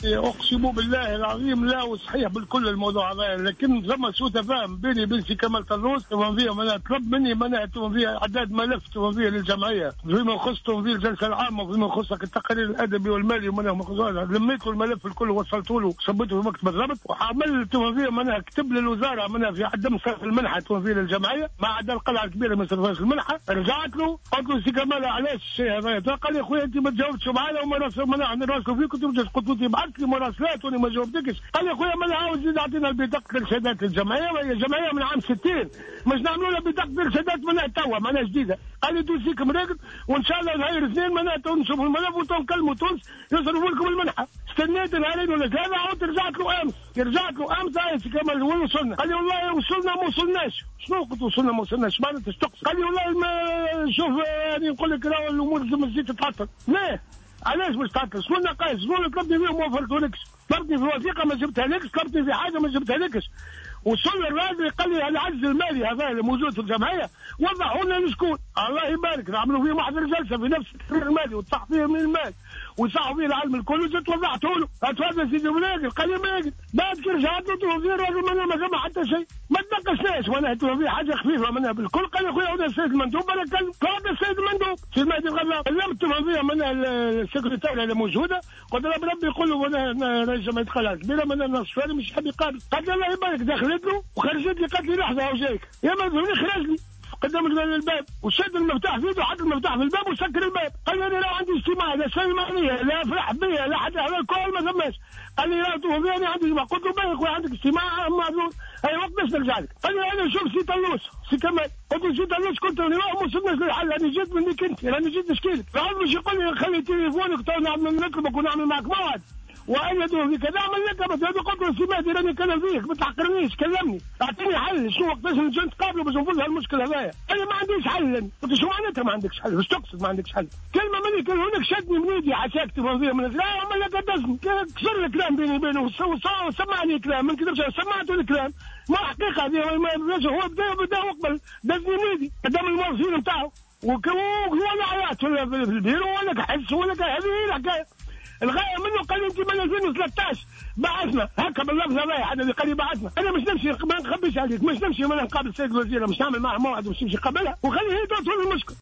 اقسم بالله العظيم لا وصحيح بالكل الموضوع هذا، لكن ثم سوء تفاهم بيني وبين سي كمال طلوس. تنظيم منها طلب مني منها تنظيم اعداد ملف تنظيم للجمعيه فيما يخص تنظيم الجلسه العامه وفيما يخص التقرير الادبي والمالي ومنها لميت الملف الكل وصلته له صبته في مكتب الضبط، وعمل تنظيم منها كتب للوزاره منها في عدم صرف المنحه تنظيم الجمعيه ما عدا القلعه الكبيره ما صرفهاش المنحه. رجعت له قلت له سي كمال علاش الشيء هذا؟ قال لي اخويا انت ما تجاوبتش معنا وما نراسلوا فيك، كنت قلت لي بعثت لي مراسلات وانا ما جاوبتكش. قال لي اخويا ما عاوز زيد اعطينا بطاقه ارشادات الجمعيه، وهي جمعيه من عام 60 مش نعملوا لها بطاقه ارشادات منها توا معناها جديده. قال لي دوسيك مريقل وان شاء الله نهار الاثنين معناها تنشروا الملف وتنكلموا تونس يصرفوا لكم المنحه. استنيت نهارين ولا ثلاثه عاودت رجعت له امس سي كمال وين وصلنا؟ قال لي والله وصلنا ما وصلناش. شنو قلت وصلنا ما وصلناش؟ معناتها تقصد؟ قال لي والله ما شوف يعني نقول لك راهو الامور لازم تزيد تتعطل. ليه؟ علاش مش تعطل؟ شنو النقائص؟ شنو اللي طلبتني فيه وما وفرتولكش؟ طلبتني في وثيقه ما جبتها لكش، طلبتني في حاجه ما جبتها لكش. وصل الراجل قال لي العجز المالي هذا اللي موجود في الجمعيه وضحوا لنا لشكون. الله يبارك نعملوا فيه محضر جلسه في نفس التقرير المالي وتصح فيه من المال ويصحوا فيه العلم الكل وجيت وضحته له. اتفضل سيدي مراقل. قال لي مراقل بعد كي رجعت له توفير الراجل ما جمع حتى شيء ما تناقشناش معناها توفير حاجه خفيفه منها بالكل. قال لي اخويا هذا السيد المندوب انا كلم هذا السيد المندوب في المهدي الغلاب كلمت توفير منها السكرتيره اللي موجوده قلت له بربي يقول له انا رئيس جمعيه القلعه الكبيره من النصفاني مش حاب يقابل. قال لي الله يبارك دخلت له وخرجت لي قالت لي لحظه هو جايك يا مذهوني خرج لي قدام الباب وشد المفتاح في يده وحط المفتاح في الباب وسكر الباب. قال لي انا لو عندي اجتماع لا شيء معنيه لا افرح بيا لا حتى هذا الكل ما ثماش. قال لي لا توفي انا عندي اجتماع. قلت له باهي اخويا عندك اجتماع معذور اي وقت باش نرجع لك. قال لي انا شوف سي طلوس سي كمال. قلت له سي طلوس كنت انا ما وصلناش للحل انا جيت منك انت راني جيت نشكيلك. فعاد باش يقول لي خلي تليفونك تو نعمل نطلبك ونعمل معك موعد وأيدوا في كذا عمل لك بس هذا قلت له سي مهدي راني نتكلم فيك ما تحقرنيش كلمني اعطيني حل شنو وقتاش نجي نتقابلوا باش نفوز هالمشكله هذايا. انا ما عنديش حل. قلت شو معناتها ما عندكش حل؟ واش تقصد ما عندكش حل؟ كلمه مني كلمه شدني من ايدي عساك تفضيه من لا عمل لك دزني كسر الكلام بيني وبينه وسمعني كلام ما نكذبش سمعته الكلام ما حقيقه هذه هو بدا وقبل دزني من ايدي قدام الموظفين نتاعو ولا عيات ولا في البيرو ولا كحس ولا هذه الحكايه. الغايه منه قال لي انت من 2013 بعثنا هكا باللفظ هذا حد اللي قال لي بعثنا. انا مش نمشي ما نخبيش عليك مش نمشي ما نقابل السيد الوزير مش نعمل معه موعد ومش نمشي قبلها وخليه هي توصل المشكل.